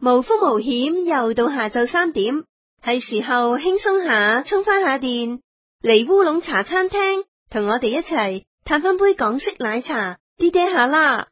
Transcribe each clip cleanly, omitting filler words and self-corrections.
無風無險，又到下晝3點，係時候輕鬆下，充翻下電，嚟烏龍茶餐廳，同我哋一齊嘆翻杯港式奶茶，啲爹下啦。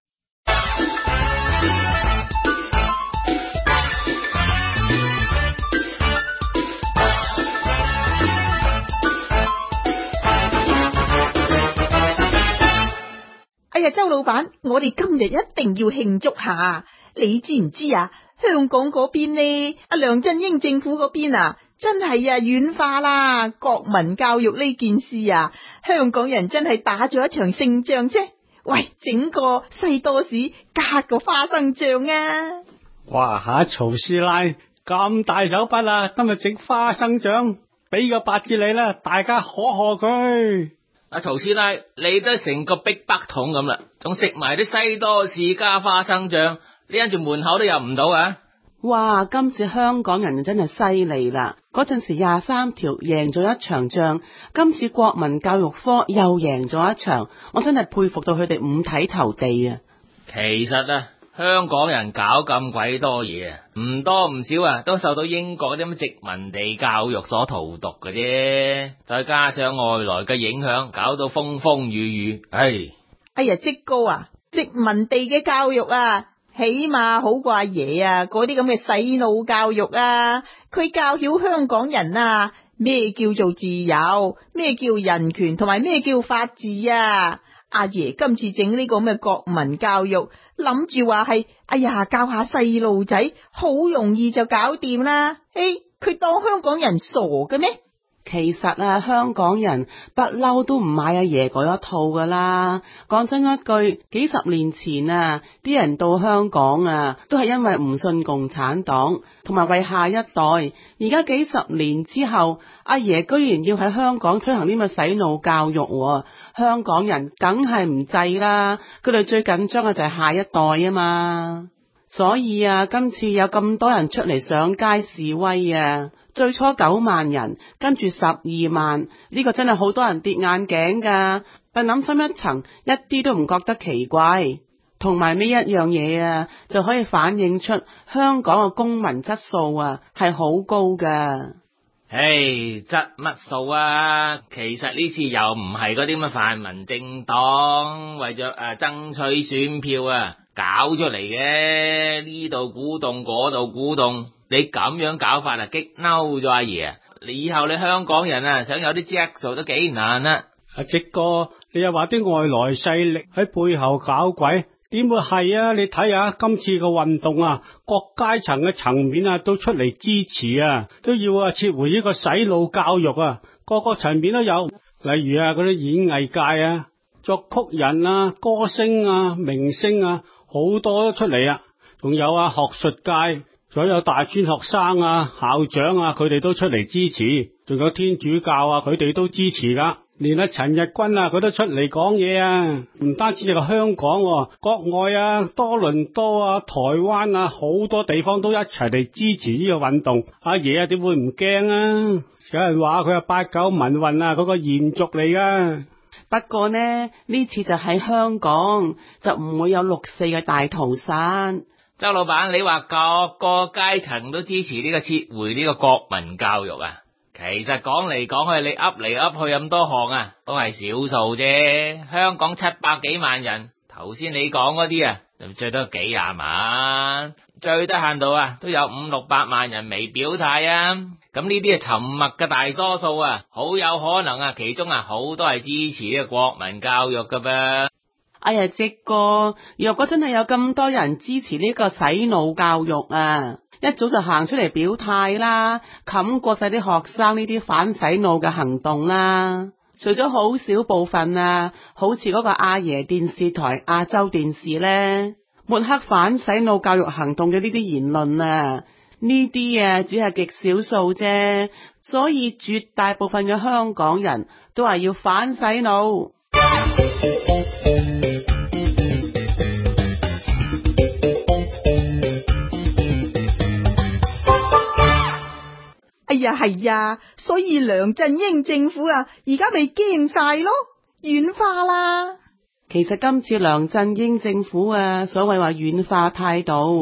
哎呀，周老闆，我哋今日一定要慶祝下，你知唔知啊？香港嗰邊呢，阿梁振英政府嗰邊啊，真係軟化啦，國民教育呢件事啊，香港人真係打咗一場勝仗啫。喂，整個西多士加個花生醬啊！ 哇吓，曹師奶咁大手筆啊，今日整花生醬，俾個8字你啦，大家賀佢。 阿曹師奶，你都成個逼北桶咁啦，仲食埋啲西多士加花生醬，你因住門口都入唔到啊！ 哇，今次香港人真係犀利啦！嗰陣時23條贏咗一場仗，今次國民教育科又贏咗一場，我真係佩服到佢哋五體投地啊！ 其實啊，香港人搞咁鬼多嘢啊，唔多唔少啊，都受到英國啲咁殖民地教育所荼毒嘅啫，再加上外來嘅影響，搞到風風雨雨。哎呀，積哥啊，殖民地嘅教育啊，起碼好過阿爺啊嗰啲咁嘅洗腦教育啊，佢教曉香港人啊咩叫做自由，咩叫人權，同埋咩叫法治啊！阿爺今次整呢個咁嘅國民教育，諗住話係，哎呀，教下細路仔好容易就搞掂啦。佢當香港人傻嘅咩？ 其實啊，香港人不嬲都唔買阿爺嗰一套噶啦。講真一句，幾十年前啊，啲人到香港啊，都係因為唔信共產黨，同埋為下一代。而家幾十年之後，阿爺居然要喺香港推行呢個洗腦教育，香港人梗係唔制啦。佢哋最緊張嘅就係下一代啊嘛。所以啊，今次有咁多人出嚟上街示威啊，最初9萬人，跟住12萬，呢個真係好多人跌眼鏡噶。但諗深一層，一啲都唔覺得奇怪。同埋呢一樣嘢啊，就可以反映出香港嘅公民質素啊係好高噶。 質乜數啊？其實呢次又唔係嗰啲乜泛民政黨為咗爭取選票啊搞出嚟嘅，呢度鼓動嗰度鼓動，你咁樣搞法啊激嬲咗阿爺啊！你以後你香港人啊想有啲質素都幾難啊！ 阿直哥，你又話啲外來勢力喺背後搞鬼，點會係啊？你睇下今次嘅運動啊，各階層嘅層面啊都出嚟支持啊，都要撤回呢個洗腦教育啊，各個層面都有，例如嗰啲演藝界啊、作曲人啊、歌星啊、明星啊，好多都出嚟啊，仲有學術界，仲有大專學生啊、校長啊，佢哋都出嚟支持，仲有天主教啊，佢哋都支持噶。連陳日君啊，佢都出嚟講嘢啊！唔單止係個香港，國外啊，多倫多啊、台灣啊，好多地方都一齊嚟支持呢個運動。阿爺啊，點會唔驚啊？有人話佢係89民運啊，嗰個延續嚟噶。 不過呢次就喺香港，就唔會有6.4嘅大屠殺。 周老闆，你話各個階層都支持呢個撤回呢個國民教育啊？其實講嚟講去，你噏嚟噏去咁多項啊，都係少數啫。香港700幾萬人，頭先你講嗰啲啊，就最多幾廿萬，最低限度啊，都有500-600萬人未表態啊。咁呢啲係沉默嘅大多數啊，好有可能啊，其中啊好多係支持呢個國民教育噶噃。 哎呀，直哥，若果真係有咁多人支持呢個洗腦教育啊，一早就行出嚟表態啦，冚過晒啲學生呢啲反洗腦嘅行動啦。除咗好少部分啊，好似嗰個阿爺電視台亞洲電視呢，抹黑反洗腦教育行動嘅呢啲言論啊，呢啲只係極少數啫。所以絕大部分嘅香港人都係要反洗腦。 係啊，所以梁振英政府啊，而家咪驚晒咯，軟化啦。 其實今次梁振英政府啊，所謂話軟化態度，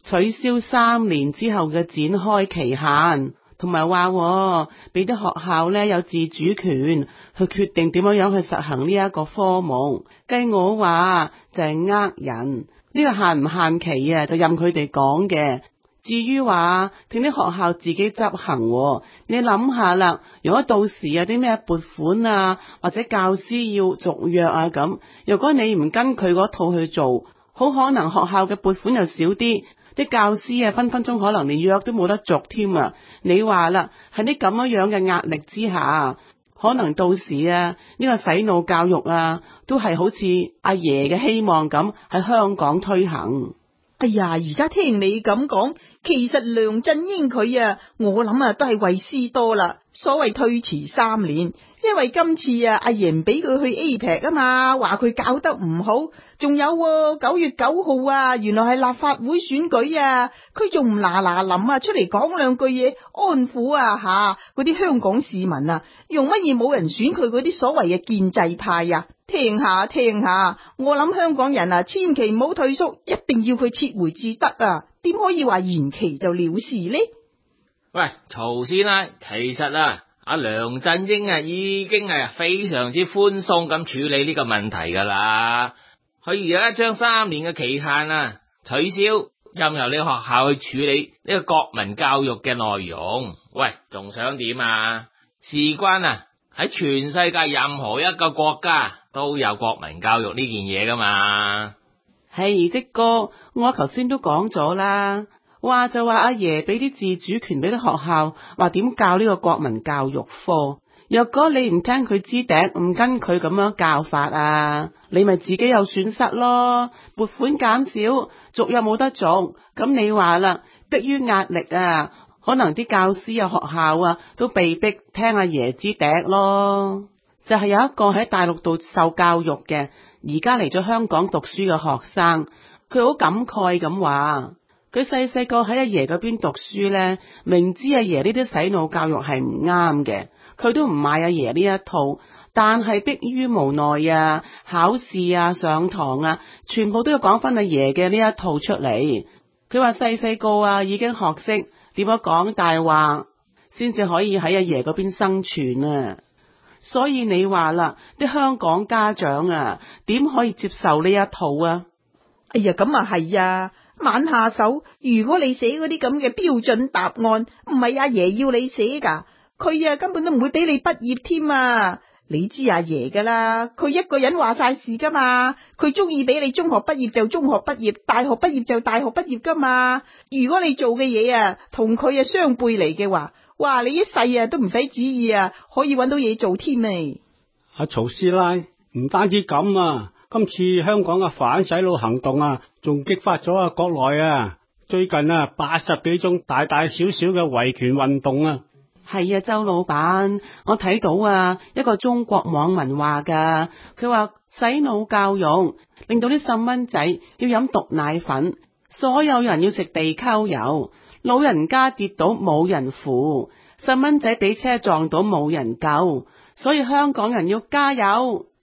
取消3年之後嘅展開期限，同埋話俾啲學校呢有自主權去決定點樣去實行呢一個科目。計我話就係人，呢個限唔限期啊就任佢哋講嘅。至於話聽啲學校自己執行，你諗下啦，如果到時有啲咩撥款啊，或者教師要續約啊咁，如果你唔跟佢嗰套去做，好可能學校嘅撥款又少啲，啲教師啊分分鐘可能連約都冇得續添啊！你話啦，喺啲咁樣嘅壓力之下，可能到時啊呢個洗腦教育啊都係好似阿爺嘅希望咁喺香港推行。 哎呀，而家聽你咁講，其實梁振英佢啊，我諗啊都係為私多啦。所謂推遲3年，因為今次啊阿爺唔俾佢去 APEC 啊嘛，話佢搞得唔好。仲有9月9號啊，原來係立法會選舉啊，佢仲唔嗱嗱臨啊出嚟講兩句嘢安撫啊嗰啲香港市民啊，用乜嘢冇人選佢嗰啲所謂嘅建制派啊？聽下，我諗香港人啊，千祈唔好退縮，一定要佢撤回至得啊！點可以話延期就了事呢？ 喂，曹先生，其實啊，阿梁振英啊已經係非常之寬鬆咁處理呢個問題噶啦。佢而家將3年嘅期限啊取消，任由你學校去處理呢個國民教育嘅內容。喂，仲想點啊？事關啊，喺全世界任何一個國家都有國民教育呢件嘢噶嘛。 係，即哥，我頭先都講咗啦，話就話阿爺俾啲自主權俾啲學校，話點教呢個國民教育科。若果你唔聽佢支笛，唔跟佢咁樣教法啊，你咪自己有損失咯。撥款減少，續又冇得續，咁你話啦，迫於壓力啊，可能啲教師啊學校啊都被逼聽阿爺支笛咯。就係有一個喺大陸度受教育嘅，而家嚟咗香港讀書嘅學生，佢好感慨咁話，佢細個喺阿爺嗰邊讀書呢，明知阿爺呢啲洗腦教育係唔啱嘅，佢都唔買阿爺呢一套，但係迫於無奈啊，考試啊，上堂啊，全部都要講翻阿爺嘅呢一套出嚟。佢話細個啊已經學識點樣講大話，先至可以喺阿爺嗰邊生存啊。所以你話啦，啲香港家長啊，點可以接受呢一套啊？ 哎呀，咁啊係啊，晚下手，如果你寫嗰啲咁嘅標準答案，唔係阿爺要你寫噶，佢啊根本都唔會俾你畢業添啊！你知阿爺噶啦，佢一個人話晒事噶嘛，佢中意俾你中學畢業就中學畢業，大學畢業就大學畢業噶嘛。如果你做嘅嘢啊，同佢啊相背離嘅話，哇！你一世啊都唔使旨意啊，可以搵到嘢做添啊！ 阿曹師奶，唔單止咁啊，今次香港嘅反洗腦行動啊，仲激發咗國內啊最近啊80幾宗大大小小嘅維權運動啊。 係啊，周老闆，我睇到啊一個中國網民話噶，佢話洗腦教育令到啲細蚊仔要飲毒奶粉，所有人要食地溝油。老人家跌倒冇人扶，細蚊仔俾車撞到冇人救，所以香港人要加油。